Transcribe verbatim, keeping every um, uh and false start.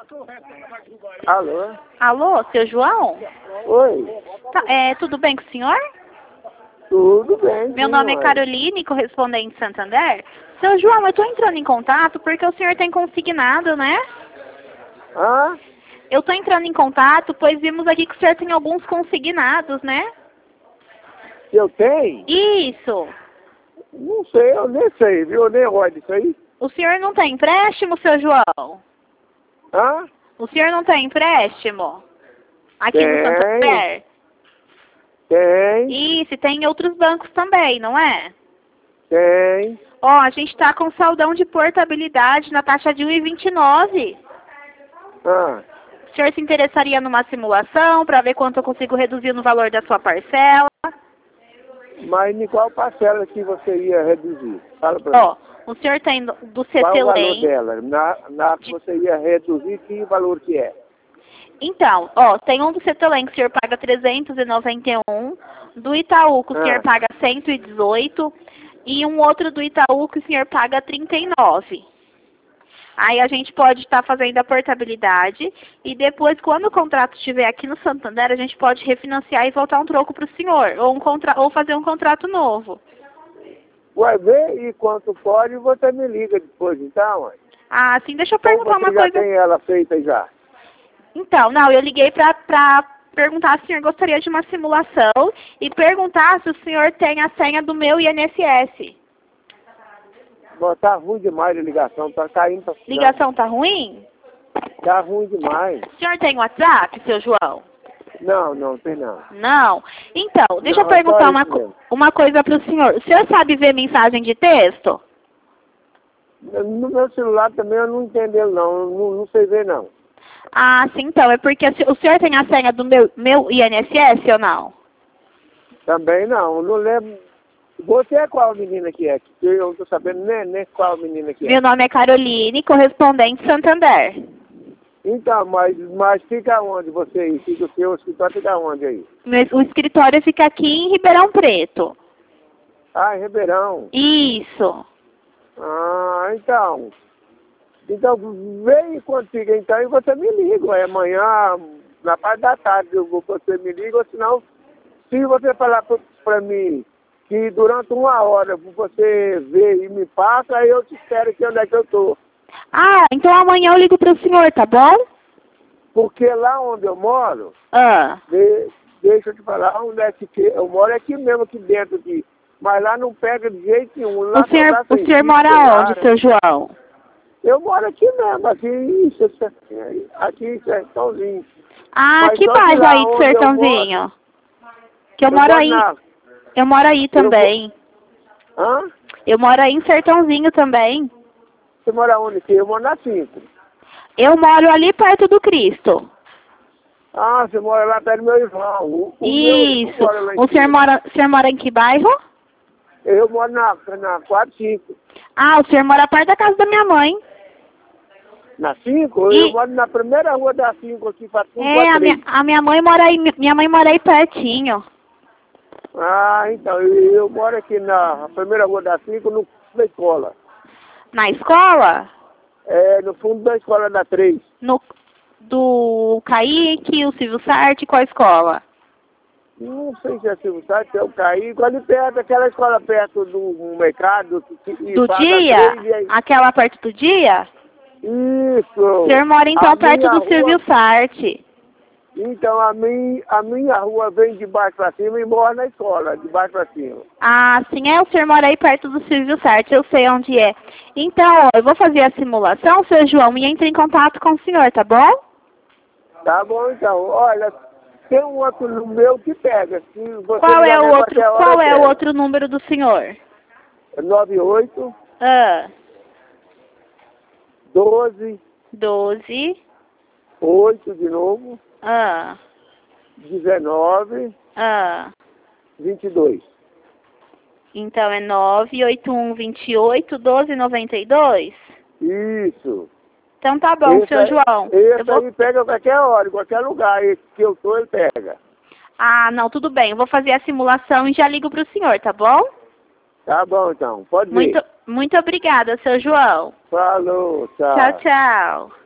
Alô? Alô, seu João? Oi? Tá, é, tudo bem com o senhor? Tudo bem. Meu sim, nome é mãe. Caroline, correspondente de Santander. Seu João, eu estou entrando em contato porque o senhor tem consignado, né? Hã? Eu estou entrando em contato, pois vimos aqui que o senhor tem alguns consignados, né? Eu tenho? Isso. Não sei, eu nem sei, viu? Eu nem olho isso aí. O senhor não tem empréstimo, seu João? Hã? O senhor não tem empréstimo? Aqui no Tem. Santander? Tem, Isso, e tem em outros bancos também, não é? tem. Ó, a gente está com saldão de portabilidade na taxa de um vírgula vinte e nove. Ah, O senhor se interessaria numa simulação para ver quanto eu consigo reduzir no valor da sua parcela? mas em qual parcela que você ia reduzir? Fala pra mim. Ó, o senhor tem do do Qual o valor CETELEM. dela? Na, na que você ia reduzir, que valor que é? Então, ó, tem um do CETELEM que o senhor paga trezentos e noventa e um, do Itaú que o senhor Ah. paga cento e dezoito e um outro do Itaú que o senhor paga trinta e nove. Aí a gente pode estar fazendo a portabilidade e depois, quando o contrato estiver aqui no Santander, a gente pode refinanciar e voltar um troco para o senhor, ou, um contra... ou fazer um contrato novo. Vai ver e quanto pode, você me liga depois, então, mãe. Ah, sim, deixa eu Ou perguntar você uma já coisa. tem ela feita já? Então, não, eu liguei para pra perguntar se o senhor gostaria de uma simulação e perguntar se o senhor tem a senha do meu I N S S. Não, tá ruim demais a ligação, tá caindo pra cima. Ligação tá ruim? Tá ruim demais. O senhor tem WhatsApp, seu João? Não, não, tem não. Não? Então, deixa Não, eu perguntar só uma, isso co- mesmo. uma coisa para o senhor. O senhor sabe ver mensagem de texto? No meu celular também eu não entendo não, não, não sei ver não. Ah, sim, então. É porque o se- o senhor tem a senha do meu, meu I N S S ou não? Também não, não lembro. Você é qual menina que é? Que eu não tô sabendo nem, nem qual menina que é. Meu nome é Caroline, correspondente Santander. Então, mas, mas fica onde você aí? Fica o seu escritório, fica onde aí? Meu- O escritório fica aqui em Ribeirão Preto. Ah, em Ribeirão. Isso. Ah, então. Então, vem quando fica então e você me liga. É amanhã, na parte da tarde, eu vou, você me liga, ou senão, se você falar pra, pra mim que durante uma hora você vê e me passa, aí eu te espero aqui onde é que eu tô. Ah, então amanhã eu ligo para o senhor, tá bom? Porque lá onde eu moro, Ah, de, deixa eu te falar, onde é que eu moro é aqui mesmo, aqui dentro aqui. Mas lá não pega de jeito nenhum. Lá o senhor, só dá o senhor serviço, mora celular, onde, né? seu João? Eu moro aqui mesmo, aqui, isso, isso, aqui em Sertãozinho. Ah, Mas que só que bairro lá aí de onde eu Sertãozinho? Que eu, Eu moro moro aí. na... Eu moro aí também. Hã? Eu moro aí em Sertãozinho também. Você mora onde aqui? Eu moro na cinco. Eu moro ali perto do Cristo. Ah, você mora lá perto do meu irmão. O, o meu irmão Isso. mora lá em O senhor cima. mora, o senhor mora em que bairro? Eu moro na, na quatro cinco. Ah, o senhor mora perto da casa da minha mãe. Na cinco? E- Eu moro na primeira rua da cinco aqui, para cinco É, a a minha, três. a minha mãe mora aí, minha mãe mora aí pertinho. Ah, então, eu, eu moro aqui na primeira rua da cinco, no fundo da escola. Na escola? É, no fundo da escola da três. No, do Kaique, o Silvio Sartre, qual escola? Não sei se é Silvio Santos, se é o Caíco, ali perto, aquela escola perto do mercado. Que, que Do paga dia? três e aí- Aquela perto do dia? Isso. O senhor mora então A perto minha do rua- Silvio Sartre. Então a minha, a minha rua vem de baixo para cima e mora na escola, de baixo para cima. Ah, sim, é, o senhor mora aí perto do Silvio Sartre, eu sei onde é. Então, ó, eu vou fazer a simulação, seu João, e entre em contato com o senhor, tá bom? Tá bom então, olha, tem um outro no meu que pega. Se você Qual é ligar o a outro, qualquer hora, qual eu é o pego. outro número do senhor? nove oito, Ah, doze, doze, oito de novo, ah, dezenove, ah. vinte e dois. Então é nove oito um, vinte e oito, doze, noventa e dois? Isso. Então tá bom, Esse seu aí- João. Esse Eu vou... aí pega a qualquer hora, em qualquer lugar. Esse que eu tô, ele pega. Ah, não, tudo bem. Eu vou fazer a simulação e já ligo pro senhor, tá bom? Tá bom então, pode vir. Muito, muito obrigada, seu João. Falou, tchau. Tchau, tchau.